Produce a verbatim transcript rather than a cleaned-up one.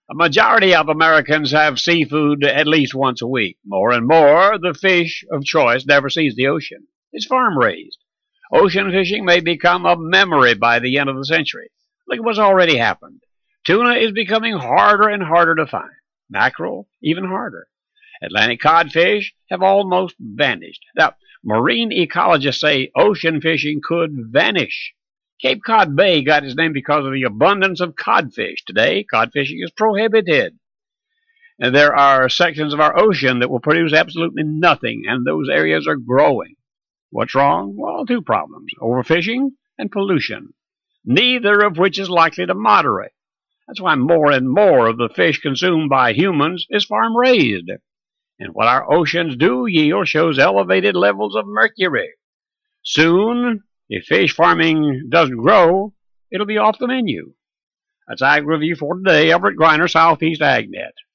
A majority of Americans have seafood at least once a week. More and more, the fish of choice never sees the ocean. It's farm raised. Ocean fishing may become a memory by the end of the century. Look at what's already happened. Tuna is becoming harder and harder to find. Mackerel, even harder. Atlantic codfish have almost vanished. Now, marine ecologists say ocean fishing could vanish. Cape Cod Bay got its name because of the abundance of codfish. Today, cod fishing is prohibited. And there are sections of our ocean that will produce absolutely nothing, and those areas are growing. What's wrong? Well, two problems: overfishing and pollution, neither of which is likely to moderate. That's why more and more of the fish consumed by humans is farm-raised. And what our oceans do yield shows elevated levels of mercury. Soon, if fish farming doesn't grow, it'll be off the menu. That's Ag Review for today. Everett Griner, Southeast AgNet.